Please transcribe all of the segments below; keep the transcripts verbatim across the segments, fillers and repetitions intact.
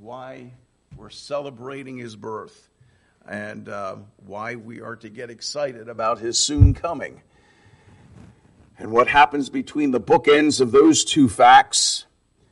why we're celebrating his birth and uh, why we are to get excited about his soon coming. And what happens between the bookends of those two facts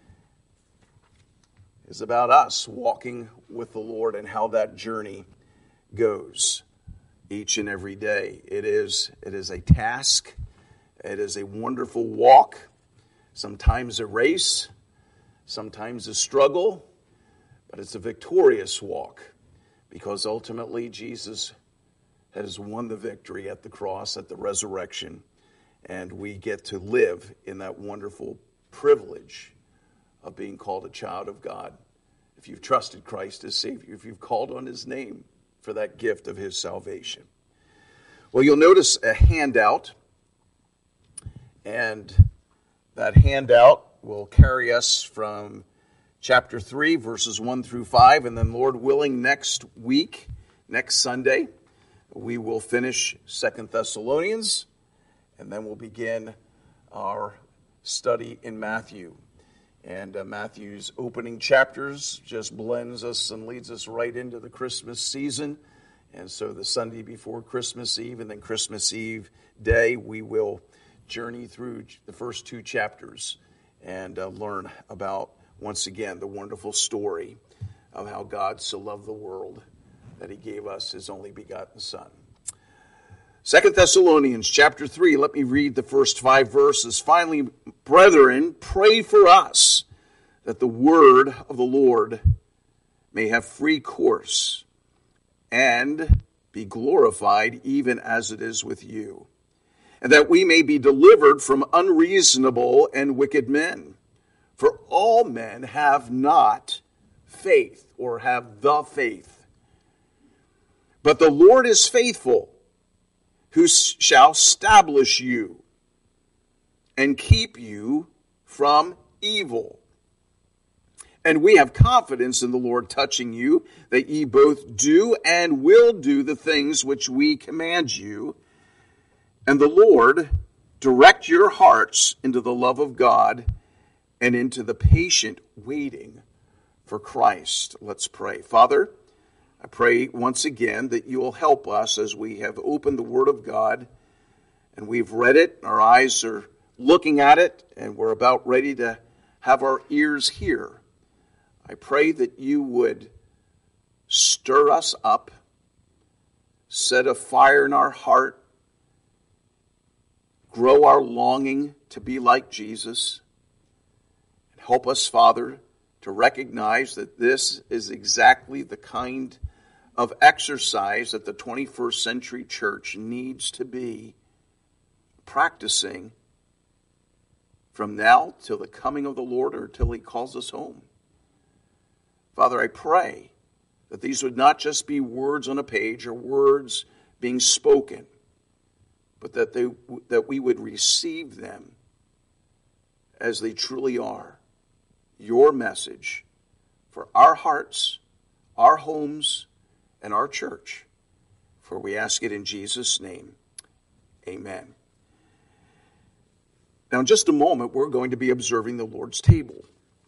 is about us walking with the Lord and how that journey goes each and every day. It is, it is a task. It is a wonderful walk, sometimes a race, sometimes a struggle, but it's a victorious walk because ultimately Jesus has won the victory at the cross, at the resurrection, and we get to live in that wonderful privilege of being called a child of God. If you've trusted Christ as Savior, if you've called on his name for that gift of his salvation. Well, you'll notice a handout, and that handout will carry us from chapter three, verses one through five, and then Lord willing, next week, next Sunday, we will finish Second Thessalonians, and then we'll begin our study in Matthew. And uh, Matthew's opening chapters just blends us and leads us right into the Christmas season. And so the Sunday before Christmas Eve and then Christmas Eve day, we will journey through the first two chapters and uh, learn about, once again, the wonderful story of how God so loved the world that he gave us his only begotten Son. Second Thessalonians chapter three, let me read the first five verses. Finally, brethren, pray for us that the word of the Lord may have free course and be glorified even as it is with you, and that we may be delivered from unreasonable and wicked men. For all men have not faith, or have the faith. But the Lord is faithful, who shall establish you and keep you from evil. And we have confidence in the Lord touching you, that ye both do and will do the things which we command you. And the Lord direct your hearts into the love of God and into the patient waiting for Christ. Let's pray. Father, I pray once again that you will help us as we have opened the Word of God and we've read it, our eyes are looking at it, and we're about ready to have our ears hear. I pray that you would stir us up, set a fire in our heart, grow our longing to be like Jesus, and help us, Father, to recognize that this is exactly the kind of exercise that the twenty-first century church needs to be practicing from now till the coming of the Lord or till he calls us home. Father, I pray that these would not just be words on a page or words being spoken, but that they that we would receive them as they truly are, your message for our hearts, our homes, and our church. For we ask it in Jesus' name. Amen. Now, in just a moment, we're going to be observing the Lord's table.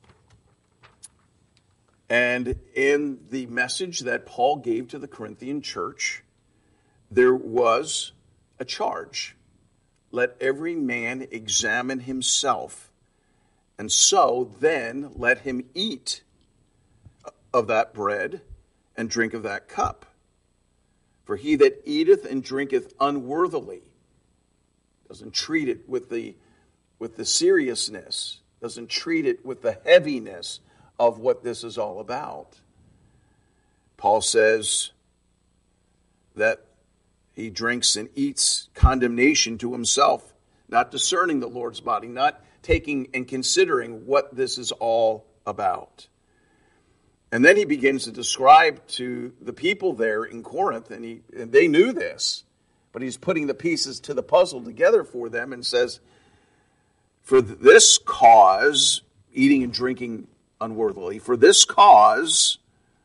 And in the message that Paul gave to the Corinthian church, there was a charge. Let every man examine himself, and so then let him eat of that bread and drink of that cup. For he that eateth and drinketh unworthily, doesn't treat it with the, with the seriousness, doesn't treat it with the heaviness of what this is all about. Paul says that he drinks and eats condemnation to himself, not discerning the Lord's body, not taking and considering what this is all about. And then he begins to describe to the people there in Corinth, and, he, and they knew this, but he's putting the pieces to the puzzle together for them and says, for this cause, eating and drinking unworthily, for this cause,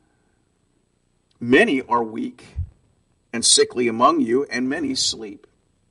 many are weak and sickly among you, and many sleep.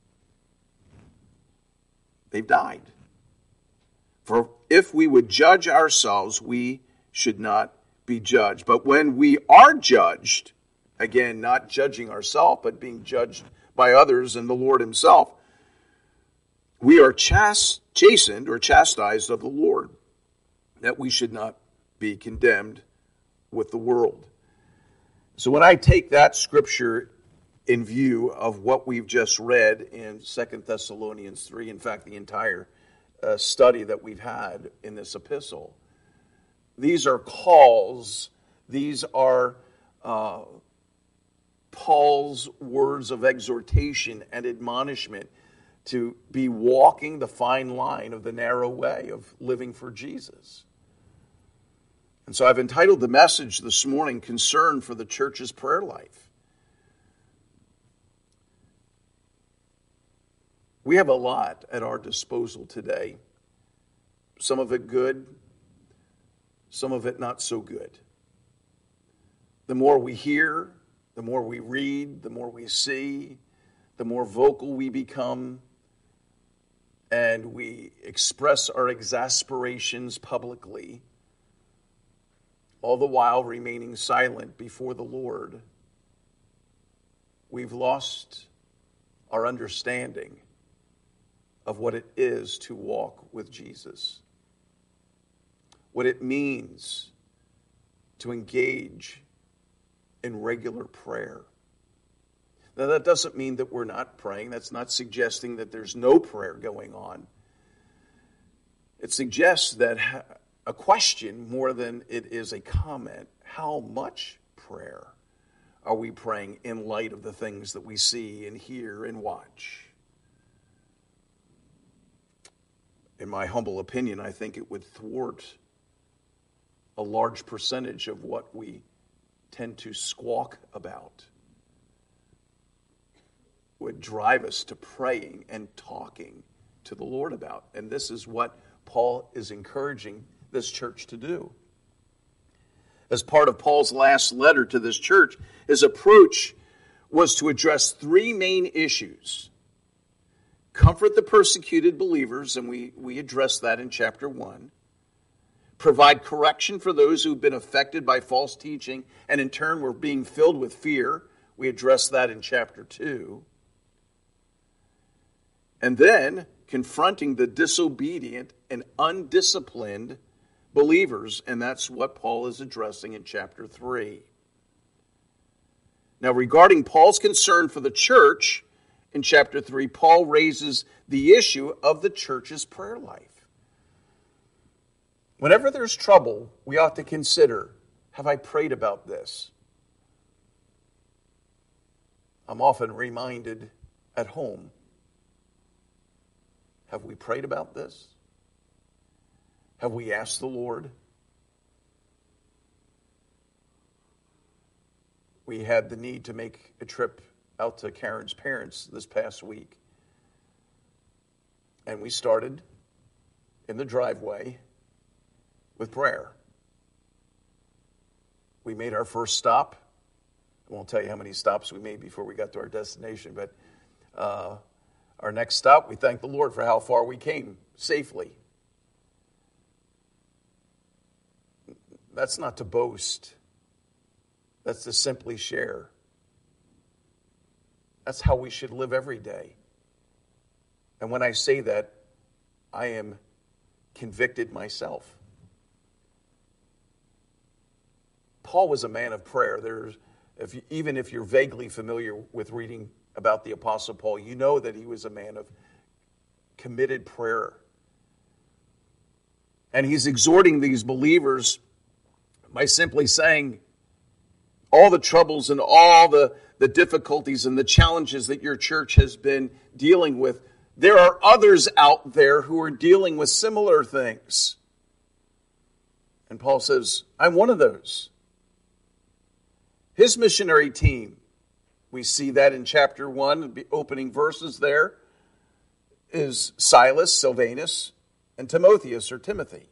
They've died. For if we would judge ourselves, we should not be judged. But when we are judged, again, not judging ourselves, but being judged by others and the Lord himself, we are chast- chastened or chastised of the Lord, that we should not be condemned with the world. So when I take that scripture in view of what we've just read in Second Thessalonians three, in fact, the entire uh, study that we've had in this epistle, these are calls, these are uh, Paul's words of exhortation and admonishment to be walking the fine line of the narrow way of living for Jesus. And so I've entitled the message this morning, Concern for the Church's Prayer Life. We have a lot at our disposal today. Some of it good, some of it not so good. The more we hear, the more we read, the more we see, the more vocal we become, and we express our exasperations publicly, all the while remaining silent before the Lord. We've lost our understanding of what it is to walk with Jesus, what it means to engage in regular prayer. Now, that doesn't mean that we're not praying. That's not suggesting that there's no prayer going on. It suggests that a question more than it is a comment. How much prayer are we praying in light of the things that we see and hear and watch? In my humble opinion, I think it would thwart a large percentage of what we tend to squawk about, would drive us to praying and talking to the Lord about. And this is what Paul is encouraging this church to do. As part of Paul's last letter to this church, his approach was to address three main issues. Comfort the persecuted believers, and we, we addressed that in chapter one. Provide correction for those who've been affected by false teaching, and in turn were being filled with fear. We addressed that in chapter two. And then confronting the disobedient and undisciplined believers, and that's what Paul is addressing in chapter three. Now, regarding Paul's concern for the church, in chapter three, Paul raises the issue of the church's prayer life. Whenever there's trouble, we ought to consider, have I prayed about this? I'm often reminded at home, have we prayed about this? Have we asked the Lord? We had the need to make a trip out to Karen's parents this past week. And we started in the driveway with prayer. We made our first stop. I won't tell you how many stops we made before we got to our destination, but uh, our next stop, we thank the Lord for how far we came safely. That's not to boast. That's to simply share. That's how we should live every day. And when I say that, I am convicted myself. Paul was a man of prayer. There's, if you, even if you're vaguely familiar with reading about the Apostle Paul, you know that he was a man of committed prayer. And he's exhorting these believers by simply saying, all the troubles and all the, the difficulties and the challenges that your church has been dealing with, there are others out there who are dealing with similar things. And Paul says, I'm one of those. His missionary team, we see that in chapter one, the opening verses there, is Silas, Silvanus, and Timotheus or Timothy.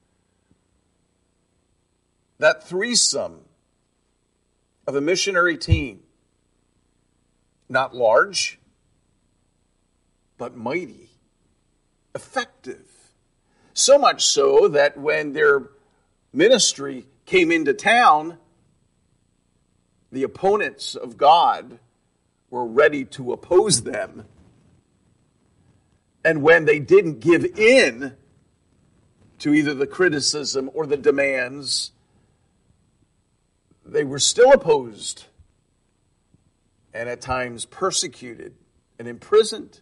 That threesome of a missionary team, not large, but mighty, effective. So much so that when their ministry came into town, the opponents of God were ready to oppose them. And when they didn't give in to either the criticism or the demands, they were still opposed and at times persecuted and imprisoned.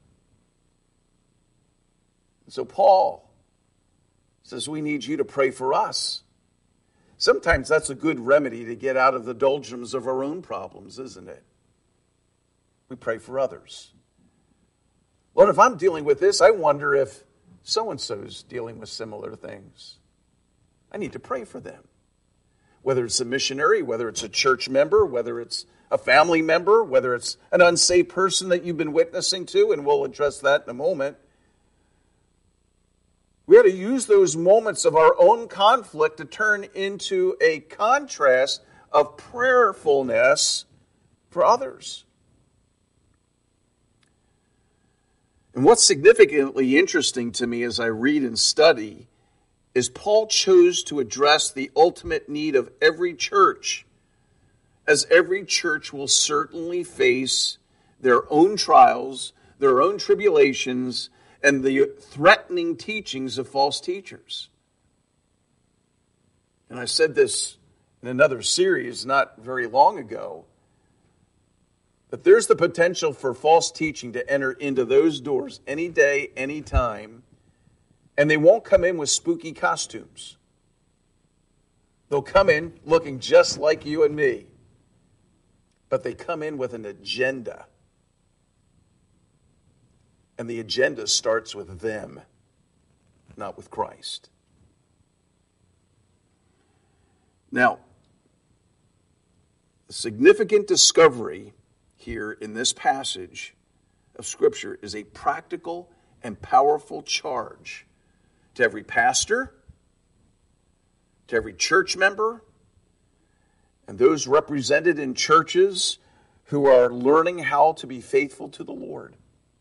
So Paul says, we need you to pray for us. Sometimes that's a good remedy to get out of the doldrums of our own problems, isn't it? We pray for others. Lord, if I'm dealing with this, I wonder if so-and-so's dealing with similar things. I need to pray for them. Whether it's a missionary, whether it's a church member, whether it's a family member, whether it's an unsaved person that you've been witnessing to, and we'll address that in a moment. We ought to use those moments of our own conflict to turn into a contrast of prayerfulness for others. And what's significantly interesting to me as I read and study is Paul chose to address the ultimate need of every church, as every church will certainly face their own trials, their own tribulations, and the threatening teachings of false teachers. And I said this in another series not very long ago, that there's the potential for false teaching to enter into those doors any day, any time, and they won't come in with spooky costumes. They'll come in looking just like you and me, but they come in with an agenda. And the agenda starts with them, not with Christ. Now, a significant discovery here in this passage of Scripture is a practical and powerful charge to every pastor, to every church member, and those represented in churches who are learning how to be faithful to the Lord.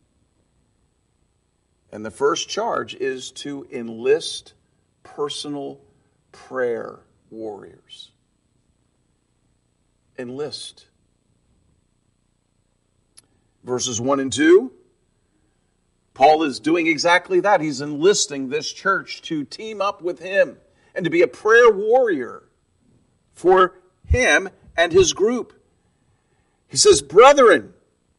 And the first charge is to enlist personal prayer warriors. Enlist. Verses one and two, Paul is doing exactly that. He's enlisting this church to team up with him and to be a prayer warrior for him and his group. He says, brethren,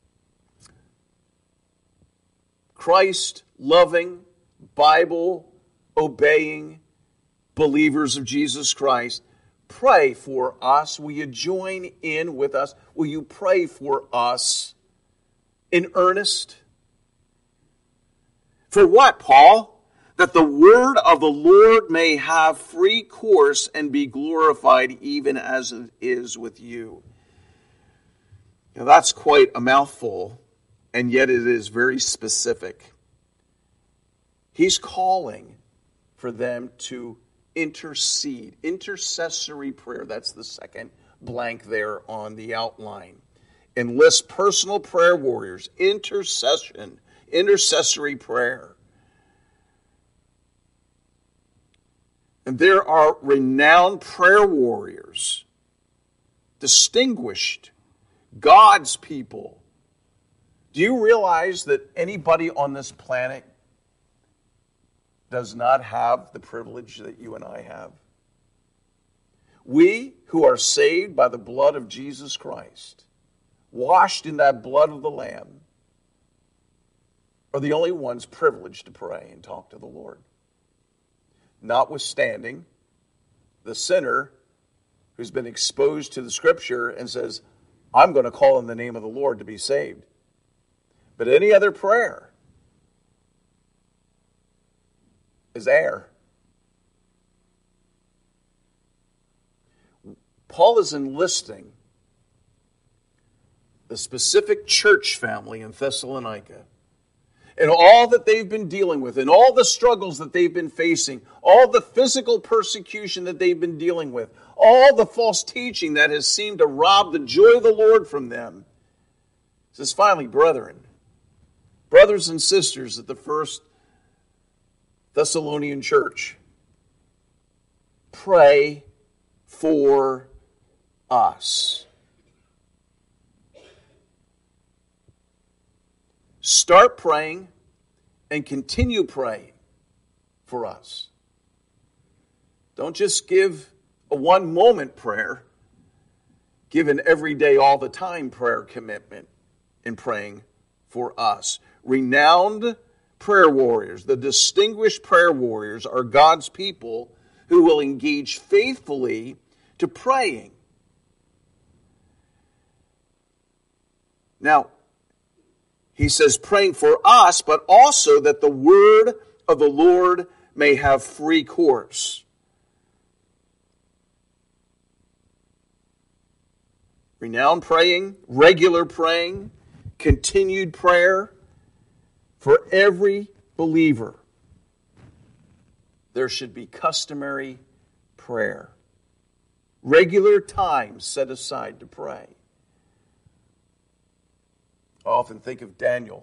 Christ-loving, Bible-obeying believers of Jesus Christ, pray for us. Will you join in with us? Will you pray for us in earnest? For what, Paul? That the word of the Lord may have free course and be glorified even as it is with you. Now that's quite a mouthful, and yet it is very specific. He's calling for them to intercede. Intercessory prayer, that's the second blank there on the outline. Enlist personal prayer warriors, intercession, intercessory prayer. And there are renowned prayer warriors, distinguished, God's people. Do you realize that anybody on this planet does not have the privilege that you and I have? We who are saved by the blood of Jesus Christ, washed in that blood of the Lamb, are the only ones privileged to pray and talk to the Lord. Notwithstanding the sinner who's been exposed to the Scripture and says, I'm going to call in the name of the Lord to be saved. But any other prayer is air. Paul is enlisting the specific church family in Thessalonica, and all that they've been dealing with, and all the struggles that they've been facing, all the physical persecution that they've been dealing with, all the false teaching that has seemed to rob the joy of the Lord from them. It says, finally, brethren, brothers and sisters at the first Thessalonian church, pray for us. Start praying and continue praying for us. Don't just give a one-moment prayer. Give an everyday, all the time prayer commitment in praying for us. Renowned prayer warriors, the distinguished prayer warriors, are God's people who will engage faithfully to praying. Now, he says praying for us, but also that the word of the Lord may have free course. Renowned praying, regular praying, continued prayer for every believer. There should be customary prayer. Regular time set aside to pray. I often think of Daniel.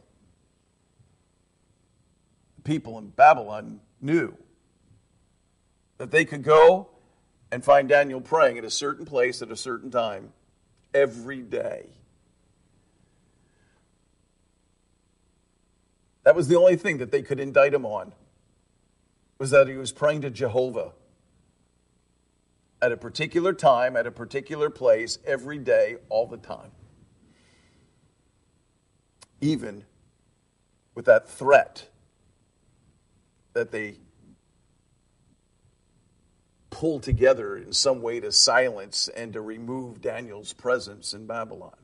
The people in Babylon knew that they could go and find Daniel praying at a certain place at a certain time every day. That was the only thing that they could indict him on, was that he was praying to Jehovah at a particular time, at a particular place, every day, all the time. Even with that threat that they pulled together in some way to silence and to remove Daniel's presence in Babylon.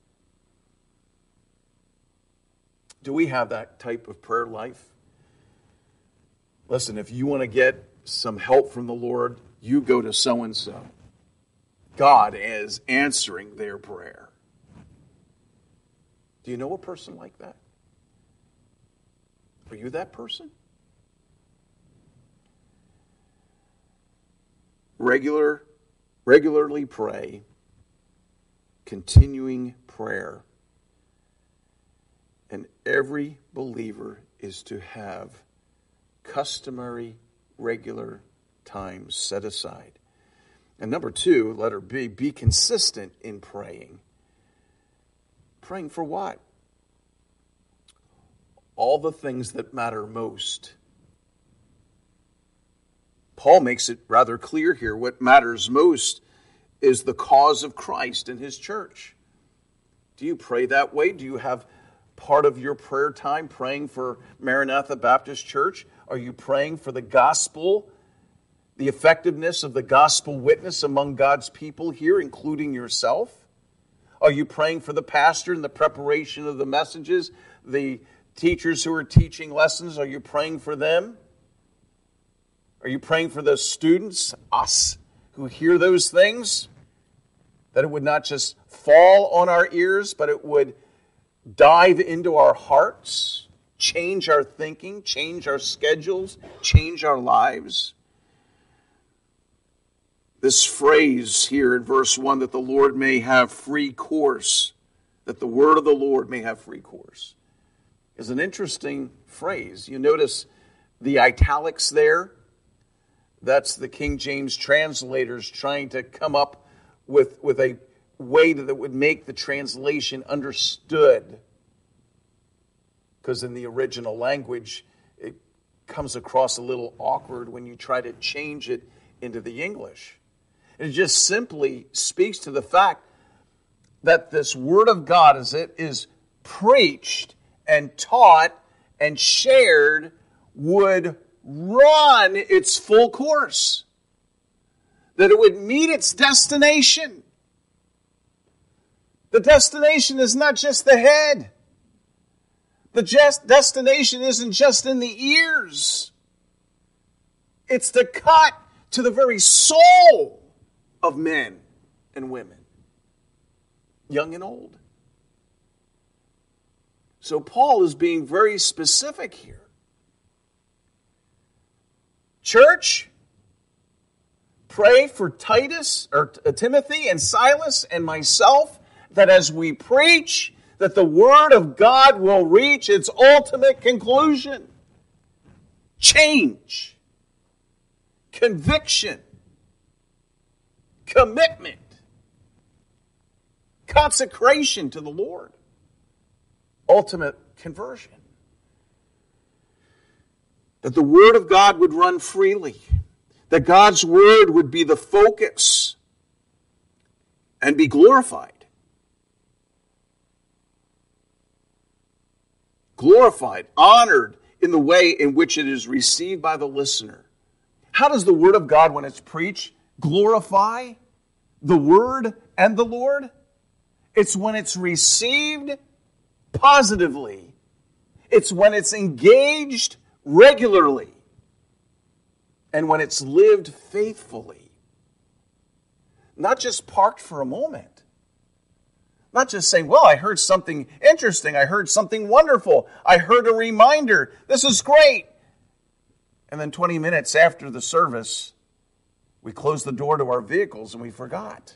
Do we have that type of prayer life? Listen, if you want to get some help from the Lord, you go to so-and-so. God is answering their prayer. Do you know a person like that? Are you that person? Regular, regularly pray, continuing prayer. And every believer is to have customary, regular times set aside. And number two, letter B, be consistent in praying. Praying for what? All the things that matter most. Paul makes it rather clear here. What matters most is the cause of Christ and his church. Do you pray that way? Do you have part of your prayer time praying for Maranatha Baptist Church? Are you praying for the gospel, the effectiveness of the gospel witness among God's people here, including yourself? Are you praying for the pastor and the preparation of the messages, the teachers who are teaching lessons? Are you praying for them? Are you praying for the students, us, who hear those things? That it would not just fall on our ears, but it would dive into our hearts, change our thinking, change our schedules, change our lives. This phrase here in verse one, that the Lord may have free course, that the word of the Lord may have free course, is an interesting phrase. You notice the italics there. That's the King James translators trying to come up with, with a way that would make the translation understood. Because in the original language, it comes across a little awkward when you try to change it into the English. It just simply speaks to the fact that this Word of God, as it is preached and taught and shared, would run its full course. That it would meet its destination. The destination is not just the head. The just destination isn't just in the ears. It's to cut to the very soul of men and women, young and old. So Paul is being very specific here. Church, pray for Titus or Timothy and Silas and myself that as we preach, that the Word of God will reach its ultimate conclusion. Change. Conviction. commitment, consecration to the Lord, ultimate conversion. That the Word of God would run freely, that God's Word would be the focus and be glorified. Glorified, honored in the way in which it is received by the listener. How does the Word of God, when it's preached, glorify the Word and the Lord? It's when it's received positively. It's when it's engaged regularly. And when it's lived faithfully. Not just parked for a moment. Not just saying, well, I heard something interesting. I heard something wonderful. I heard a reminder. This is great. And then twenty minutes after the service, we closed the door to our vehicles and we forgot.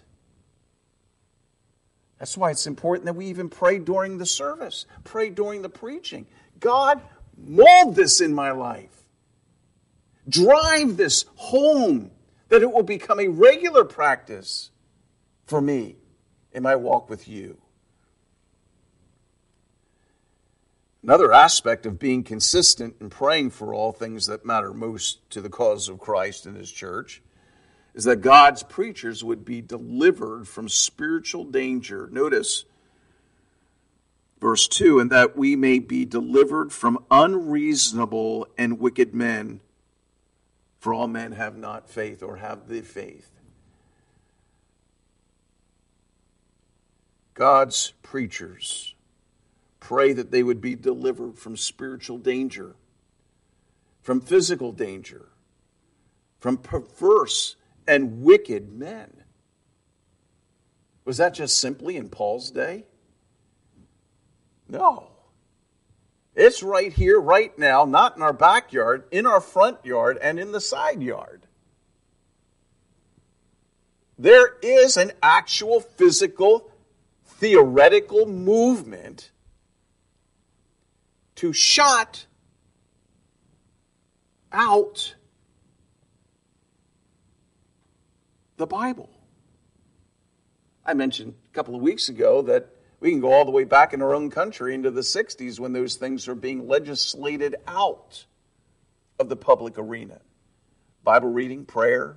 That's why it's important that we even pray during the service. Pray during the preaching. God, mold this in my life. Drive this home, that it will become a regular practice for me in my walk with you. Another aspect of being consistent and praying for all things that matter most to the cause of Christ and His church is that God's preachers would be delivered from spiritual danger. Notice verse two, and that we may be delivered from unreasonable and wicked men, for all men have not faith or have the faith. God's preachers pray that they would be delivered from spiritual danger, from physical danger, from perverse and wicked men. Was that just simply in Paul's day? No. It's right here, right now, not in our backyard, in our front yard, and in the side yard. There is an actual physical theoretical movement to shut out the Bible. I mentioned a couple of weeks ago that we can go all the way back in our own country into the sixties when those things are being legislated out of the public arena. Bible reading, prayer.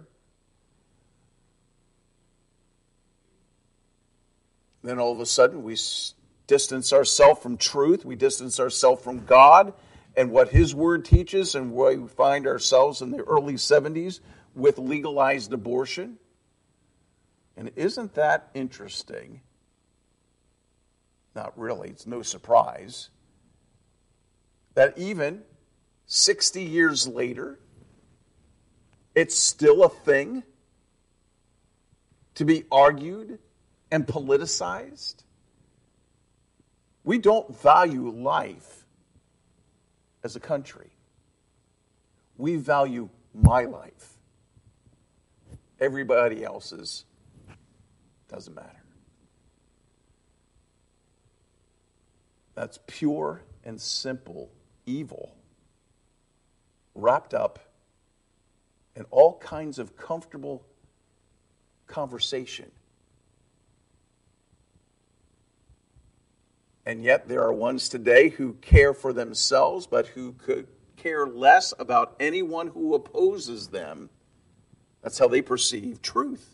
Then all of a sudden we distance ourselves from truth. We distance ourselves from God and what His Word teaches, and where we find ourselves in the early seventies with legalized abortion. And isn't that interesting? Not really, it's no surprise that even sixty years later, it's still a thing to be argued and politicized. We don't value life as a country. We value my life. Everybody else's doesn't matter. That's pure and simple evil wrapped up in all kinds of comfortable conversation. And yet there are ones today who care for themselves, but who could care less about anyone who opposes them. That's how they perceive truth.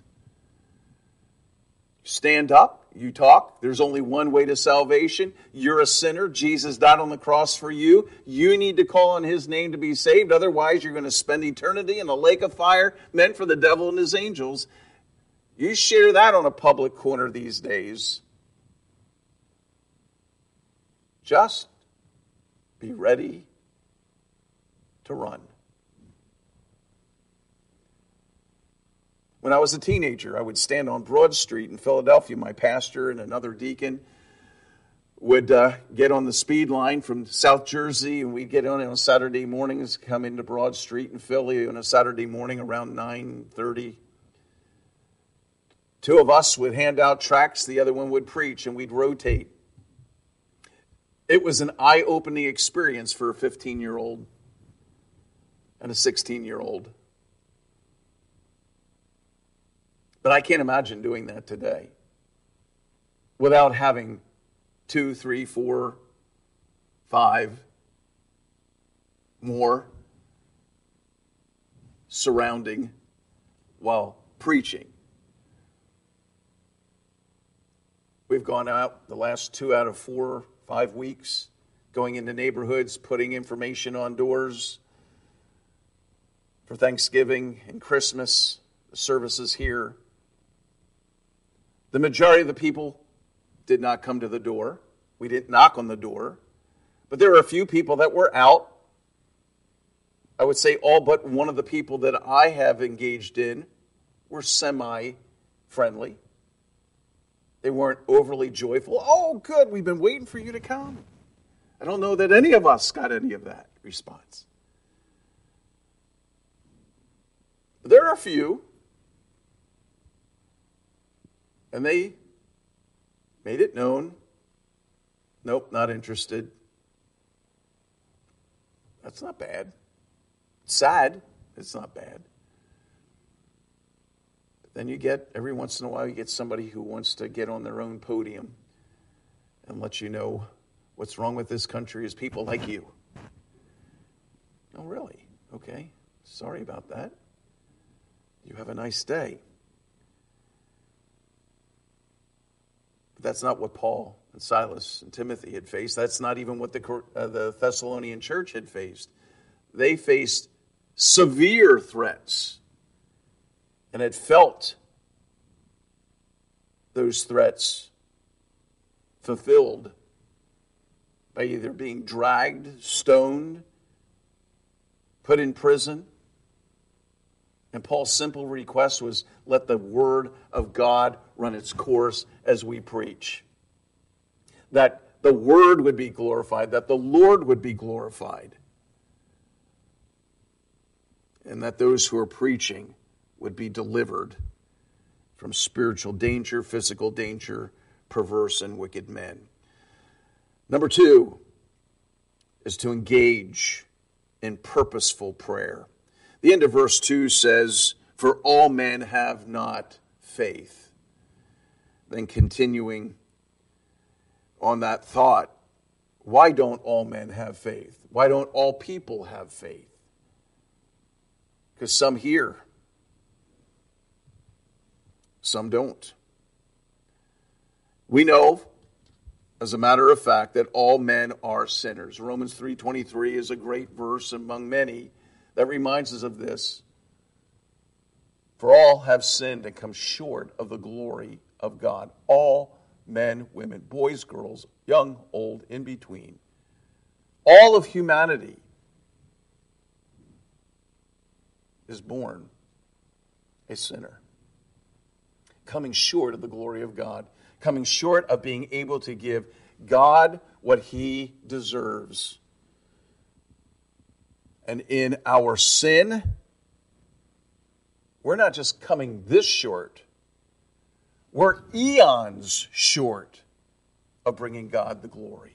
Stand up, you talk. There's only one way to salvation. You're a sinner. Jesus died on the cross for you. You need to call on His name to be saved. Otherwise, you're going to spend eternity in a lake of fire meant for the devil and his angels. You share that on a public corner these days. Just be ready to run. When I was a teenager, I would stand on Broad Street in Philadelphia. My pastor and another deacon would uh, get on the speed line from South Jersey, and we'd get on on Saturday mornings, come into Broad Street in Philly on a Saturday morning around nine thirty. Two of us would hand out tracts, the other one would preach, and we'd rotate. It was an eye-opening experience for a fifteen-year-old and a sixteen-year-old. But I can't imagine doing that today without having two, three, four, five more surrounding while preaching. We've gone out the last two out of four, five weeks, going into neighborhoods, putting information on doors for Thanksgiving and Christmas, the services here. The majority of the people did not come to the door. We didn't knock on the door. But there were a few people that were out. I would say all but one of the people that I have engaged in were semi-friendly. They weren't overly joyful. Oh, good, we've been waiting for you to come. I don't know that any of us got any of that response. But there are a few, and they made it known. Nope, not interested. That's not bad. It's sad. It's not bad. Then you get, every once in a while, you get somebody who wants to get on their own podium and let you know what's wrong with this country is people like you. Oh, really? Okay. Sorry about that. You have a nice day. But that's not what Paul and Silas and Timothy had faced. That's not even what the, uh, the Thessalonian church had faced. They faced severe threats and had felt those threats fulfilled by either being dragged, stoned, put in prison. And Paul's simple request was, let the word of God run its course as we preach. That the word would be glorified, that the Lord would be glorified. And that those who are preaching would be delivered from spiritual danger, physical danger, perverse and wicked men. Number two is to engage in purposeful prayer. The end of verse two says, for all men have not faith. Then continuing on that thought, why don't all men have faith? Why don't all people have faith? Because some hear, some don't. We know, as a matter of fact, that all men are sinners. Romans three twenty-three is a great verse among many that reminds us of this. For all have sinned and come short of the glory of God. All men, women, boys, girls, young, old, in between. All of humanity is born a sinner, coming short of the glory of God, coming short of being able to give God what he deserves. And in our sin, we're not just coming this short, we're eons short of bringing God the glory.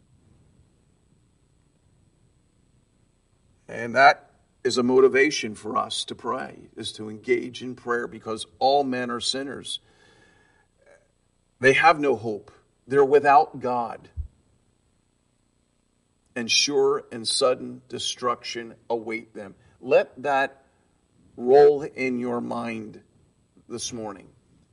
And that is a motivation for us to pray, is to engage in prayer, because all men are sinners. They have no hope. They're without God. And sure and sudden destruction await them. Let that roll in your mind this morning.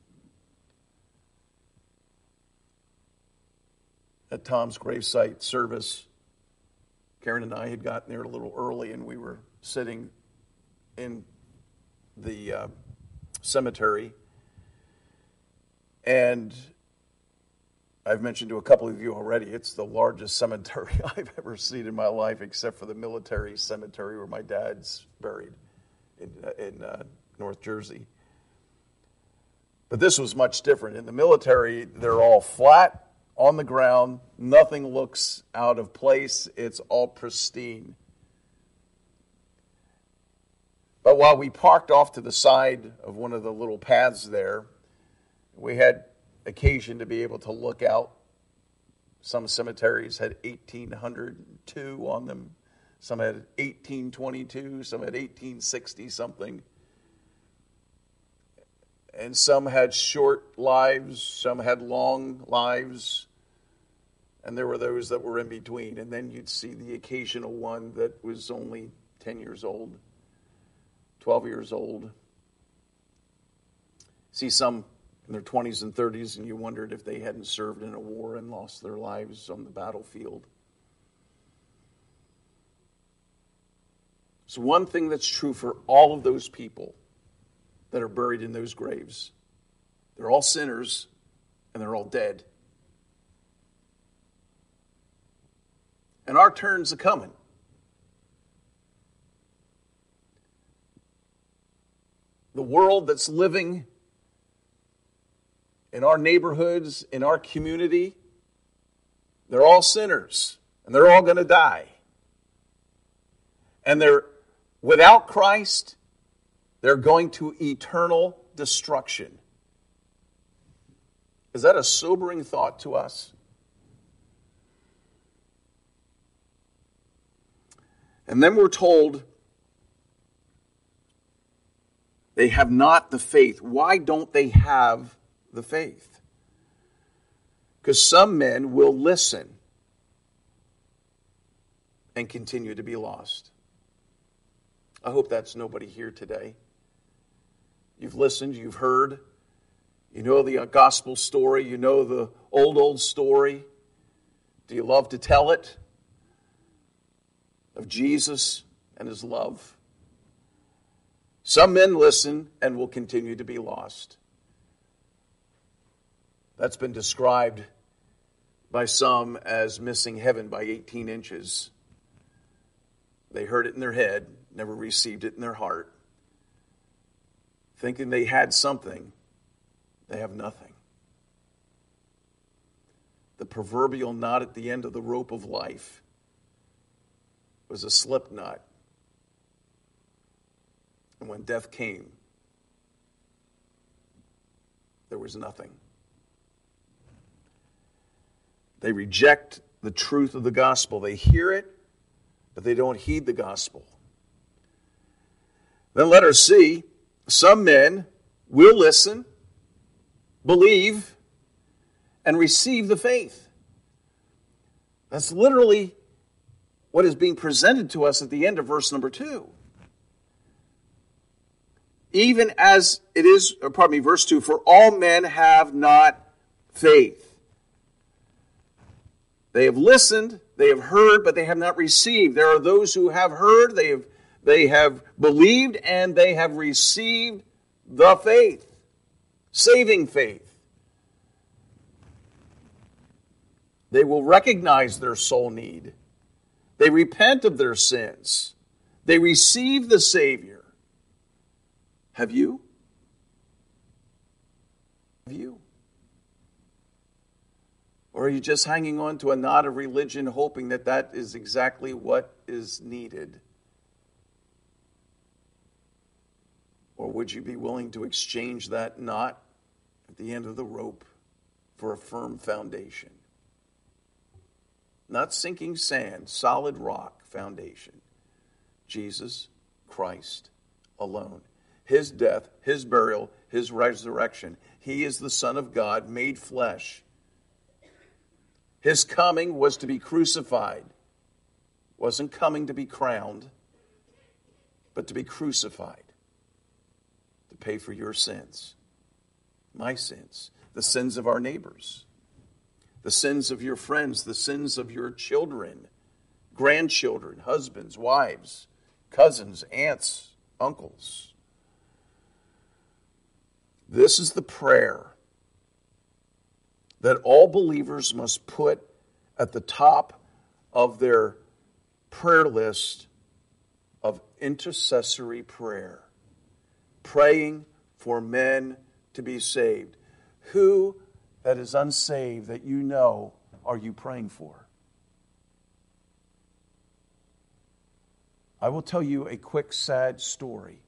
At Tom's gravesite service, Karen and I had gotten there a little early, and we were sitting in the uh, cemetery. And I've mentioned to a couple of you already, it's the largest cemetery I've ever seen in my life, except for the military cemetery where my dad's buried in, uh, in uh, North Jersey. But this was much different. In the military, they're all flat on the ground. Nothing looks out of place. It's all pristine. But while we parked off to the side of one of the little paths there, we had occasion to be able to look out. Some cemeteries had eighteen oh two on them. Some had eighteen twenty-two. Some had eighteen sixty something. And some had short lives, some had long lives, and there were those that were in between. And then you'd see the occasional one that was only ten years old, twelve years old. See some in their twenties and thirties, and you wondered if they hadn't served in a war and lost their lives on the battlefield. So one thing that's true for all of those people that are buried in those graves, they're all sinners and they're all dead. And our turn's a-coming. The world that's living in our neighborhoods, in our community, they're all sinners and they're all going to die. And they're without Christ, they're going to eternal destruction. Is that a sobering thought to us? And then we're told they have not the faith. Why don't they have the faith? Because some men will listen and continue to be lost. I hope that's nobody here today. You've listened, you've heard, you know the gospel story, you know the old, old story. Do you love to tell it? Of Jesus and his love. Some men listen and will continue to be lost. That's been described by some as missing heaven by eighteen inches. They heard it in their head, never received it in their heart. Thinking they had something, they have nothing. The proverbial knot at the end of the rope of life was a slip knot. And when death came, there was nothing. They reject the truth of the gospel. They hear it, but they don't heed the gospel. Then letter C, some men will listen, believe, and receive the faith. That's literally what is being presented to us at the end of verse number two. Even as it is, or pardon me, verse two, for all men have not faith. They have listened, they have heard, but they have not received. There are those who have heard, they have, they have believed, and they have received the faith, saving faith. They will recognize their soul need. They repent of their sins. They receive the Savior. Have you? Have you? Or are you just hanging on to a knot of religion, hoping that that is exactly what is needed? Or would you be willing to exchange that knot at the end of the rope for a firm foundation? Not sinking sand, solid rock foundation. Jesus Christ alone. His death, his burial, his resurrection. He is the Son of God made flesh. His coming was to be crucified. Wasn't coming to be crowned, but to be crucified. To pay for your sins. My sins. The sins of our neighbors. The sins of your friends. The sins of your children. Grandchildren. Husbands. Wives. Cousins. Aunts. Uncles. This is the prayer that all believers must put at the top of their prayer list of intercessory prayer. Praying for men to be saved. Who that is unsaved that you know are you praying for? I will tell you a quick, sad story.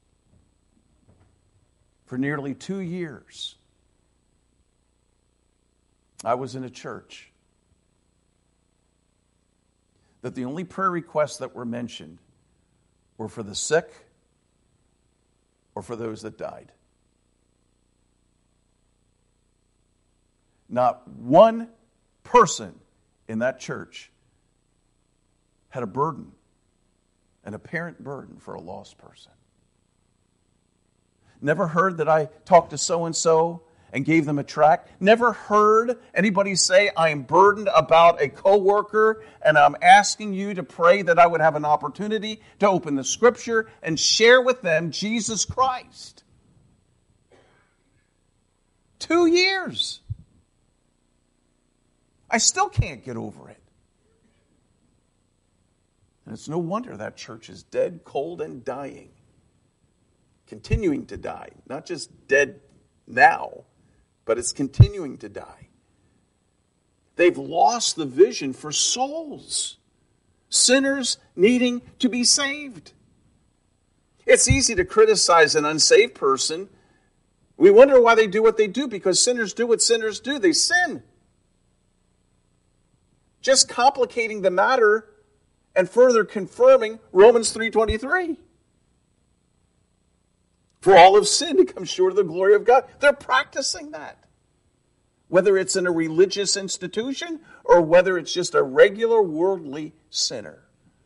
For nearly two years, I was in a church that the only prayer requests that were mentioned were for the sick or for those that died. not one person in that church had a burden, an apparent burden for a lost person. Never heard that I talked to so-and-so and gave them a tract. Never heard anybody say, I am burdened about a coworker and I'm asking you to pray that I would have an opportunity to open the Scripture and share with them Jesus Christ. Two years. I still can't get over it. And it's no wonder that church is dead, cold, and dying. Continuing to die. Not just dead now, but it's continuing to die. They've lost the vision for souls. Sinners needing to be saved. It's easy to criticize an unsaved person. We wonder why they do what they do, because sinners do what sinners do. They sin. Just complicating the matter and further confirming Romans three twenty-three. For all have sinned and come short of the glory of God. They're practicing that. Whether it's in a religious institution or whether it's just a regular worldly sinner.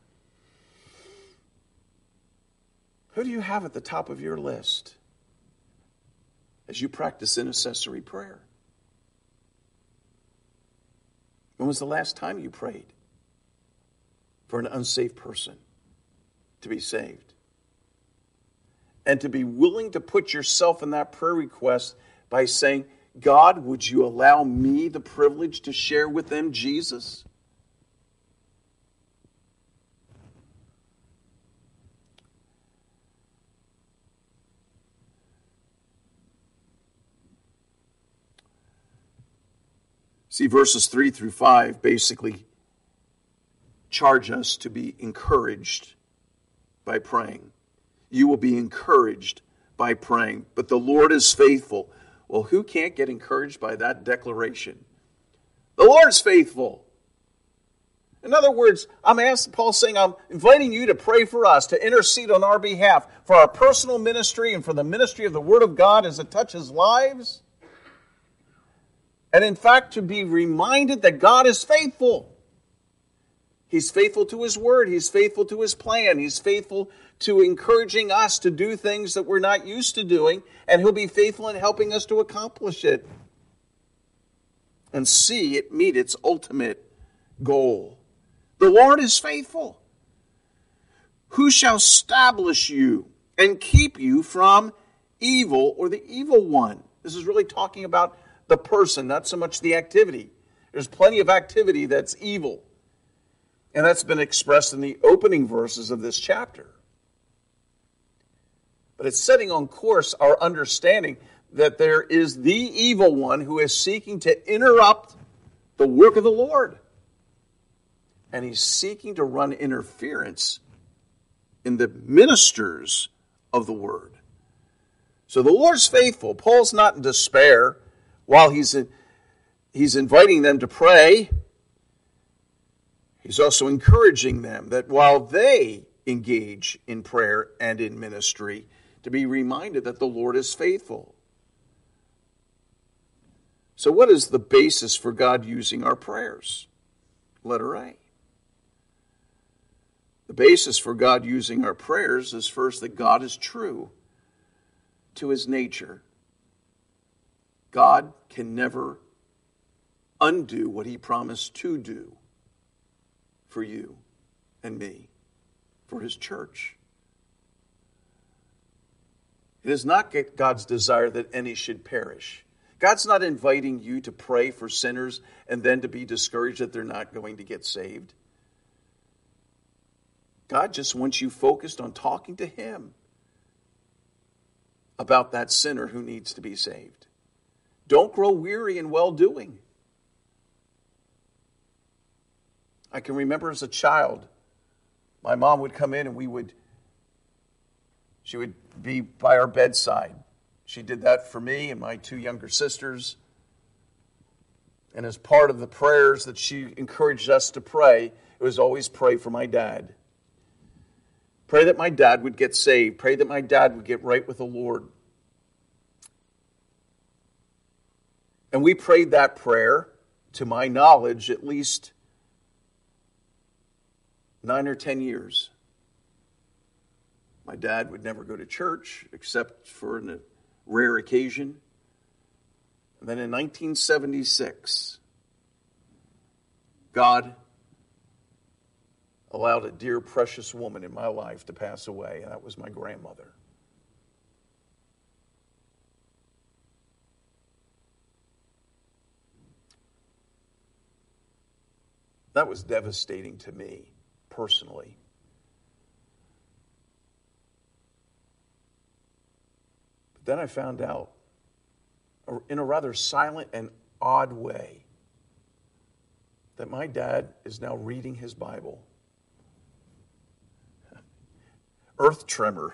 Who do you have at the top of your list as you practice intercessory prayer? When was the last time you prayed for an unsaved person to be saved? And to be willing to put yourself in that prayer request by saying, God, would you allow me the privilege to share with them Jesus? See, verses three through five basically charge us to be encouraged by praying. You will be encouraged by praying, but the Lord is faithful. Well, who can't get encouraged by that declaration? The Lord's faithful. In other words, I'm asking, Paul's saying, I'm inviting you to pray for us, to intercede on our behalf, for our personal ministry and for the ministry of the Word of God as it touches lives. And in fact, to be reminded that God is faithful. He's faithful to His Word. He's faithful to His plan. He's faithful to encouraging us to do things that we're not used to doing. And He'll be faithful in helping us to accomplish it. And see it meet its ultimate goal. The Lord is faithful. Who shall establish you and keep you from evil or the evil one? This is really talking about the person, not so much the activity. There's plenty of activity that's evil. And that's been expressed in the opening verses of this chapter. But it's setting on course our understanding that there is the evil one who is seeking to interrupt the work of the Lord. And he's seeking to run interference in the ministers of the Word. So the Lord's faithful. Paul's not in despair while he's, he's inviting them to pray. He's also encouraging them that while they engage in prayer and in ministry, to be reminded that the Lord is faithful. So what is the basis for God using our prayers? Letter A. The basis for God using our prayers is first that God is true to His nature. God can never undo what He promised to do for you and me, for His church. It is not God's desire that any should perish. God's not inviting you to pray for sinners and then to be discouraged that they're not going to get saved. God just wants you focused on talking to Him about that sinner who needs to be saved. Don't grow weary in well-doing. I can remember as a child, my mom would come in and we would, she would be by our bedside. She did that for me and my two younger sisters. And as part of the prayers that she encouraged us to pray, it was always pray for my dad. Pray that my dad would get saved. Pray that my dad would get right with the Lord. And we prayed that prayer, to my knowledge, at least nine or ten years. My dad would never go to church except for a rare occasion. And then in nineteen seventy-six, God allowed a dear, precious woman in my life to pass away, and that was my grandmother. That was devastating to me, personally. But then I found out, in a rather silent and odd way, that my dad is now reading his Bible. Earth tremor.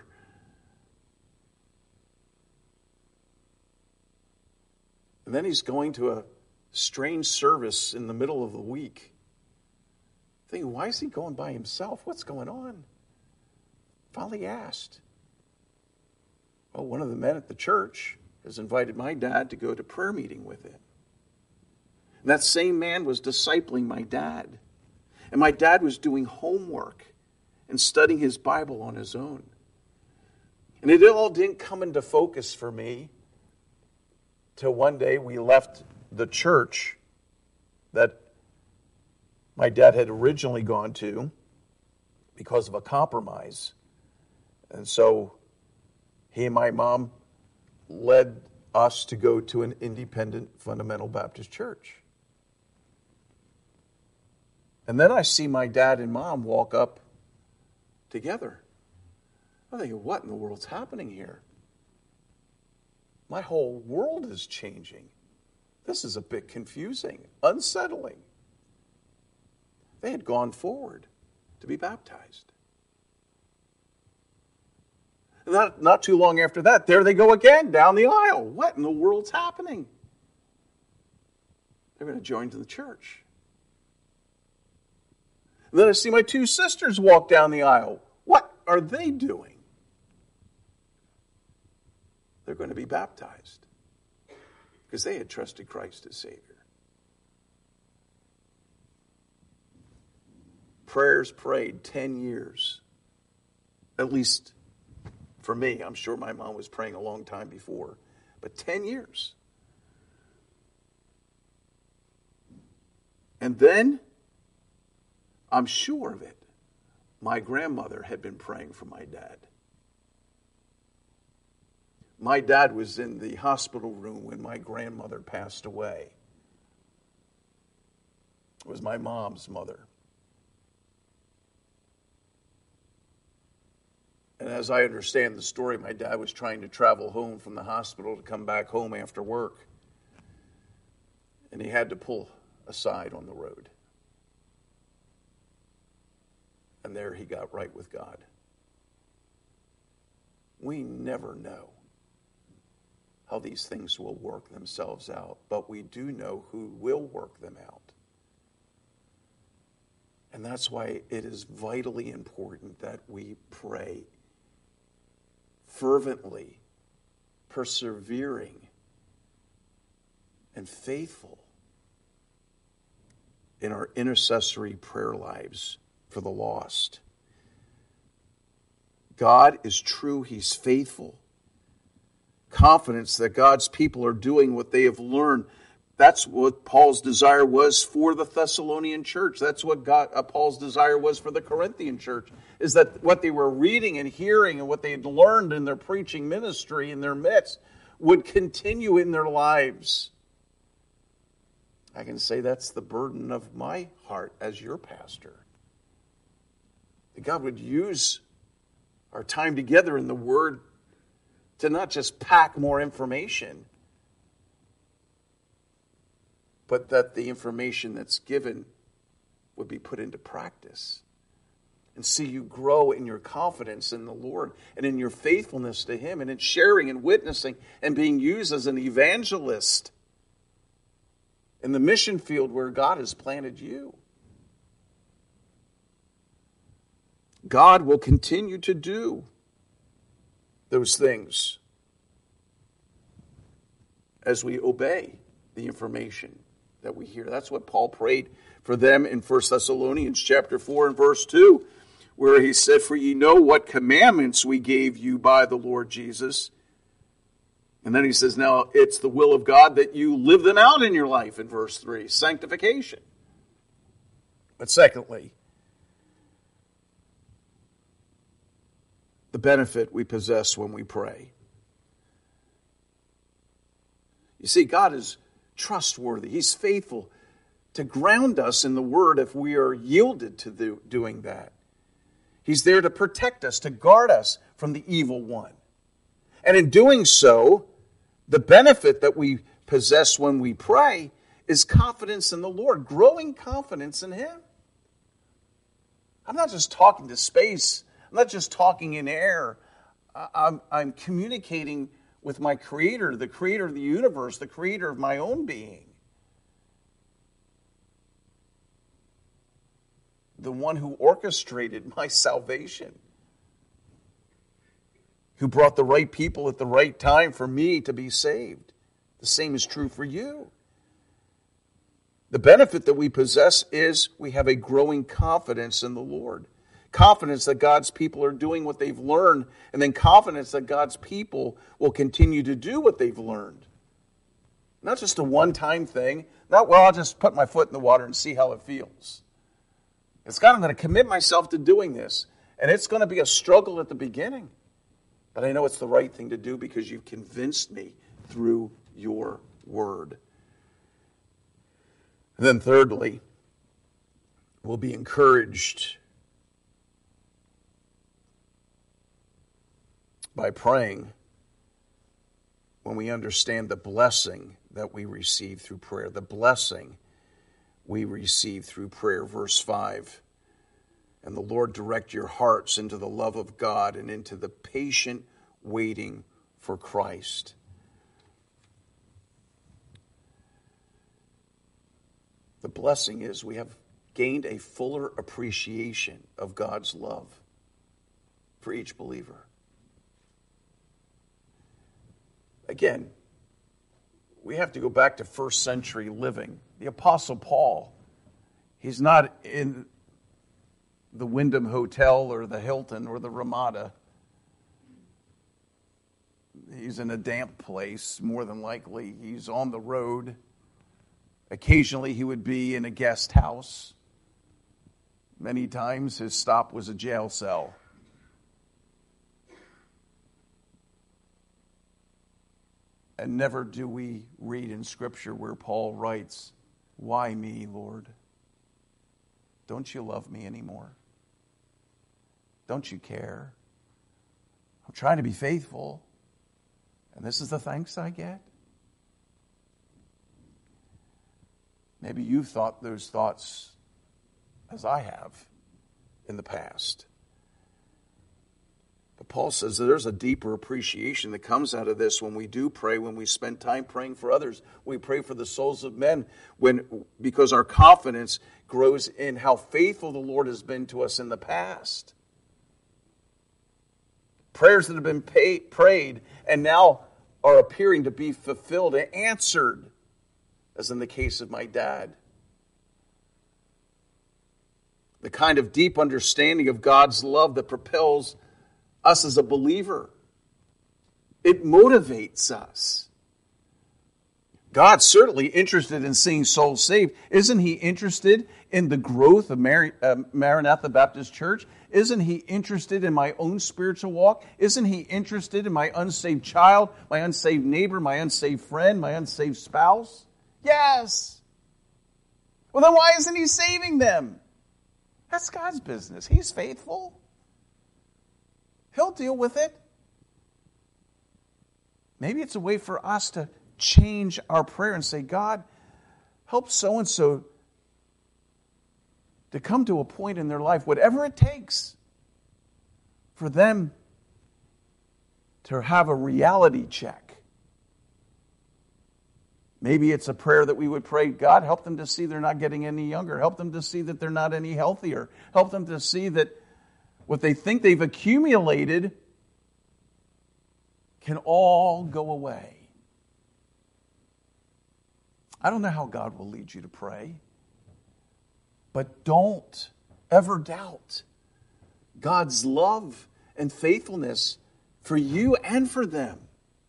And then he's going to a strange service in the middle of the week. Thinking, why is he going by himself? What's going on? Finally asked. Well, one of the men at the church has invited my dad to go to prayer meeting with him. And that same man was discipling my dad. And my dad was doing homework and studying his Bible on his own. And it all didn't come into focus for me till one day we left the church that my dad had originally gone to because of a compromise. And so he and my mom led us to go to an independent fundamental Baptist church. And then I see my dad and mom walk up together. I'm thinking, what in the world's happening here? My whole world is changing. This is a bit confusing, unsettling. They had gone forward to be baptized. And not, not too long after that, there they go again down the aisle. What in the world's happening? They're going to join to the church. And then I see my two sisters walk down the aisle. What are they doing? They're going to be baptized because they had trusted Christ as Savior. Prayers prayed ten years. At least for me. I'm sure my mom was praying a long time before. But ten years. And then, I'm sure of it, my grandmother had been praying for my dad. My dad was in the hospital room when my grandmother passed away. It was my mom's mother. And as I understand the story, my dad was trying to travel home from the hospital to come back home after work. And he had to pull aside on the road. And there he got right with God. We never know how these things will work themselves out, but we do know who will work them out. And that's why it is vitally important that we pray fervently, persevering, and faithful in our intercessory prayer lives for the lost. God is true, He's faithful. Confidence that God's people are doing what they have learned. That's what Paul's desire was for the Thessalonian church. That's what God, uh, Paul's desire was for the Corinthian church, is that what they were reading and hearing and what they had learned in their preaching ministry in their midst would continue in their lives. I can say that's the burden of my heart as your pastor. That God would use our time together in the Word to not just pack more information, but that the information that's given would be put into practice. And see you grow in your confidence in the Lord and in your faithfulness to Him and in sharing and witnessing and being used as an evangelist in the mission field where God has planted you. God will continue to do those things as we obey the information that we hear. That's what Paul prayed for them in First Thessalonians chapter four and verse two, where he said, "For ye know what commandments we gave you by the Lord Jesus." And then he says, now it's the will of God that you live them out in your life in verse three, sanctification. But secondly, the benefit we possess when we pray. You see, God is trustworthy. He's faithful to ground us in the Word if we are yielded to do, doing that. He's there to protect us, to guard us from the evil one. And in doing so, the benefit that we possess when we pray is confidence in the Lord, growing confidence in Him. I'm not just talking to space. I'm not just talking in air. I'm, I'm communicating with my Creator, the Creator of the universe, the Creator of my own being. The one who orchestrated my salvation. Who brought the right people at the right time for me to be saved. The same is true for you. The benefit that we possess is we have a growing confidence in the Lord. Confidence that God's people are doing what they've learned, and then confidence that God's people will continue to do what they've learned. Not just a one-time thing. Not, well, I'll just put my foot in the water and see how it feels. It's God, I'm going to commit myself to doing this. And it's going to be a struggle at the beginning. But I know it's the right thing to do because you've convinced me through your word. And then thirdly, we'll be encouraged by praying when we understand the blessing that we receive through prayer. The blessing we receive through prayer. Verse five. And the Lord direct your hearts into the love of God and into the patient waiting for Christ. The blessing is we have gained a fuller appreciation of God's love for each believer. Again, we have to go back to first century living. The Apostle Paul, he's not in the Wyndham Hotel or the Hilton or the Ramada. He's in a damp place, more than likely. He's on the road. Occasionally he would be in a guest house. Many times his stop was a jail cell. And never do we read in Scripture where Paul writes, "Why me, Lord? Don't you love me anymore? Don't you care? I'm trying to be faithful, and this is the thanks I get." Maybe you've thought those thoughts as I have in the past. But Paul says that there's a deeper appreciation that comes out of this when we do pray, when we spend time praying for others. We pray for the souls of men when because our confidence grows in how faithful the Lord has been to us in the past. Prayers that have been pay, prayed and now are appearing to be fulfilled and answered, as in the case of my dad. The kind of deep understanding of God's love that propels us as a believer. It motivates us. God's certainly interested in seeing souls saved. Isn't He interested in the growth of Mar- uh, Maranatha Baptist Church? Isn't He interested in my own spiritual walk? Isn't He interested in my unsaved child, my unsaved neighbor, my unsaved friend, my unsaved spouse? Yes. Well, then why isn't He saving them? That's God's business. He's faithful. He'll deal with it. Maybe it's a way for us to change our prayer and say, God, help so-and-so to come to a point in their life, whatever it takes, for them to have a reality check. Maybe it's a prayer that we would pray, God, help them to see they're not getting any younger. Help them to see that they're not any healthier. Help them to see that what they think they've accumulated can all go away. I don't know how God will lead you to pray, but don't ever doubt God's love and faithfulness for you and for them.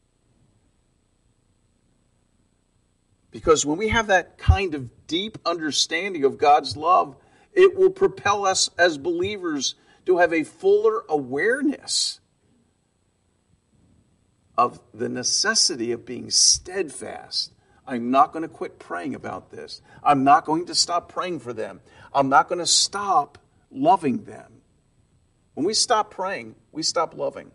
Because when we have that kind of deep understanding of God's love, it will propel us as believers to have a fuller awareness of the necessity of being steadfast. I'm not going to quit praying about this. I'm not going to stop praying for them. I'm not going to stop loving them. When we stop praying, we stop loving.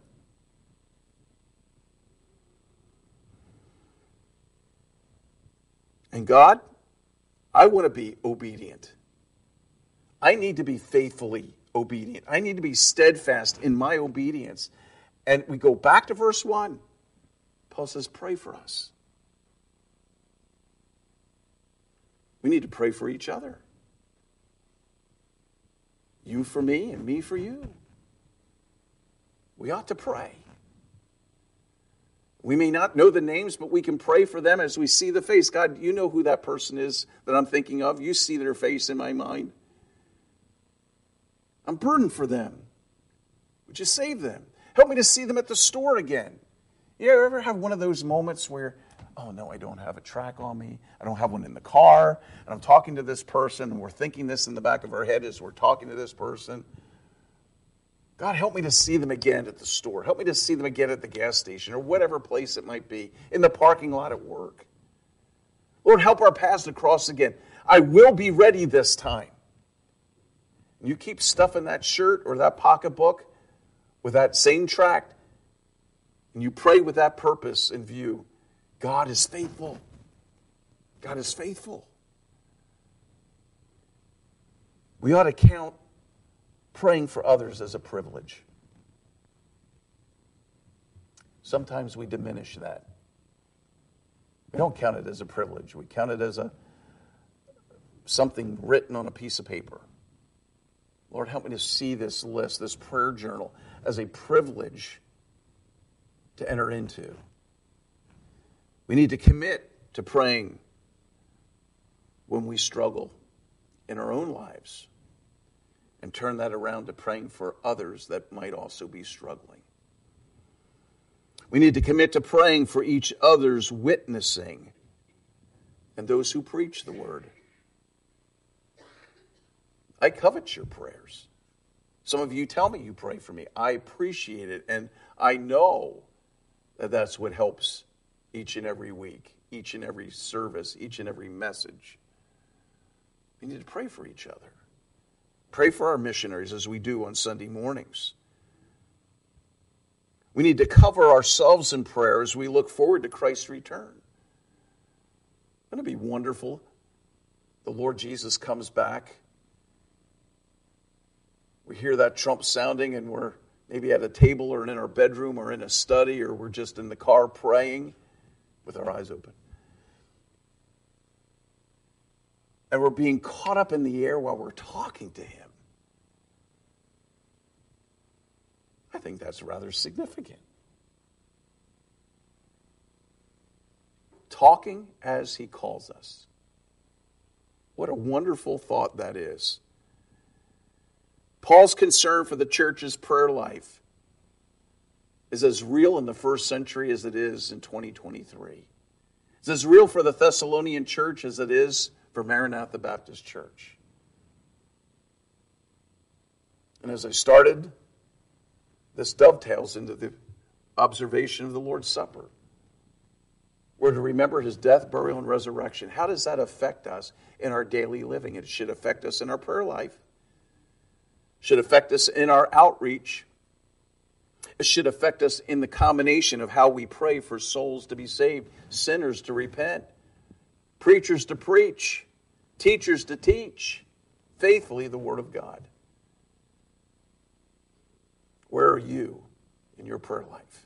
And God, I want to be obedient. I need to be faithfully obedient. I need to be steadfast in my obedience. And we go back to verse one. Paul says, pray for us. We need to pray for each other. You for me and me for you. We ought to pray. We may not know the names, but we can pray for them as we see the face. God, you know who that person is that I'm thinking of. You see their face in my mind. I'm burdened for them. Would you save them? Help me to see them at the store again. You ever have one of those moments where, oh no, I don't have a track on me. I don't have one in the car. And I'm talking to this person, and we're thinking this in the back of our head as we're talking to this person. God, help me to see them again at the store. Help me to see them again at the gas station or whatever place it might be, in the parking lot at work. Lord, help our paths to cross again. I will be ready this time. And you keep stuffing that shirt or that pocketbook with that same tract, and you pray with that purpose in view. God is faithful. God is faithful. We ought to count praying for others as a privilege. Sometimes we diminish that. We don't count it as a privilege. We count it as a something written on a piece of paper. Lord, help me to see this list, this prayer journal, as a privilege to enter into. We need to commit to praying when we struggle in our own lives and turn that around to praying for others that might also be struggling. We need to commit to praying for each other's witnessing and those who preach the word. I covet your prayers. Some of you tell me you pray for me. I appreciate it, and I know that that's what helps each and every week, each and every service, each and every message. We need to pray for each other. Pray for our missionaries as we do on Sunday mornings. We need to cover ourselves in prayer as we look forward to Christ's return. Wouldn't it be wonderful? The Lord Jesus comes back. We hear that trump sounding and we're maybe at a table or in our bedroom or in a study or we're just in the car praying with our eyes open. And we're being caught up in the air while we're talking to him. I think that's rather significant. Talking as he calls us. What a wonderful thought that is. Paul's concern for the church's prayer life is as real in the first century as it is in twenty twenty-three. It's as real for the Thessalonian church as it is for Maranatha Baptist Church. And as I started, this dovetails into the observation of the Lord's Supper. We're to remember his death, burial, and resurrection. How does that affect us in our daily living? It should affect us in our prayer life. It should affect us in our outreach. It should affect us in the combination of how we pray for souls to be saved, sinners to repent, preachers to preach, teachers to teach faithfully the Word of God. Where are you in your prayer life?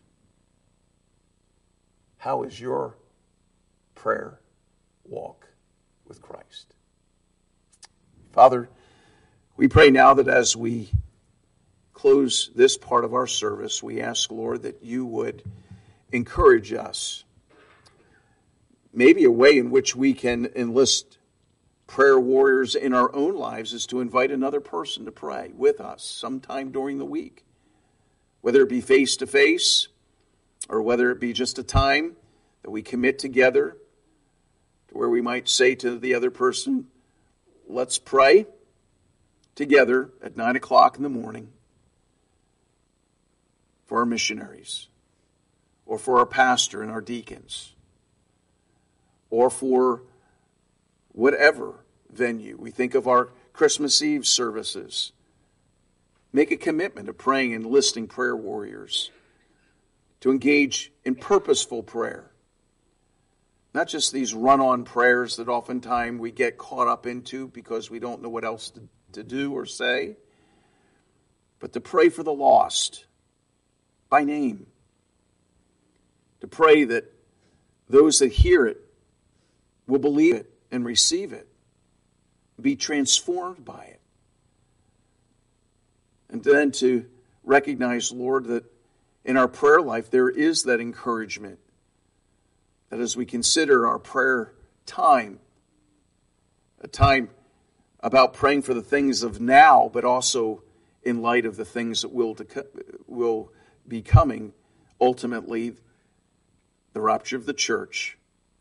How is your prayer walk with Christ? Father, we pray now that as we close this part of our service, we ask, Lord, that you would encourage us maybe a way in which we can enlist prayer warriors in our own lives is to invite another person to pray with us sometime during the week, whether it be face-to-face or whether it be just a time that we commit together to where we might say to the other person, let's pray together at nine o'clock in the morning for our missionaries, or for our pastor and our deacons, or for whatever venue. We think of our Christmas Eve services. Make a commitment of praying and enlisting prayer warriors to engage in purposeful prayer. Not just these run-on prayers that oftentimes we get caught up into because we don't know what else to, to do or say, but to pray for the lost by name. To pray that those that hear it will believe it and receive it, be transformed by it. And then to recognize, Lord, that in our prayer life there is that encouragement, that as we consider our prayer time, a time about praying for the things of now, but also in light of the things that will, to, will be coming, ultimately the rapture of the church,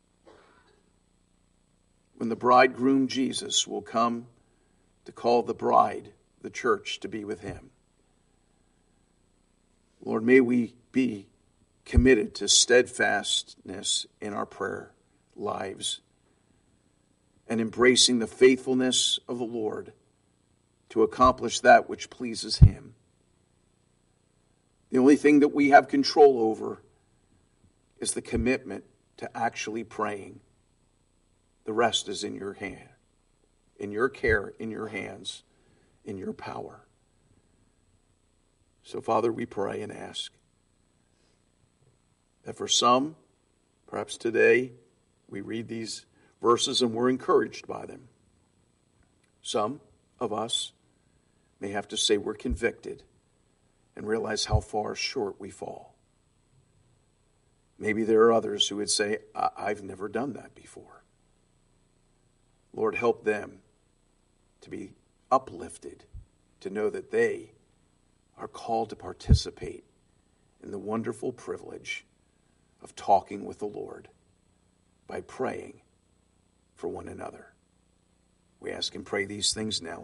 when the bridegroom Jesus will come to call the bride, the church, to be with him. Lord, may we be committed to steadfastness in our prayer lives and embracing the faithfulness of the Lord to accomplish that which pleases him. The only thing that we have control over is the commitment to actually praying. The rest is in your hand, in your care, in your hands, in your power. So, Father, we pray and ask that for some, perhaps today, we read these verses and we're encouraged by them. Some of us may have to say we're convicted and realize how far short we fall. Maybe there are others who would say, I- I've never done that before. Lord, help them to be uplifted, to know that they are called to participate in the wonderful privilege of talking with the Lord by praying for one another. We ask and pray these things now.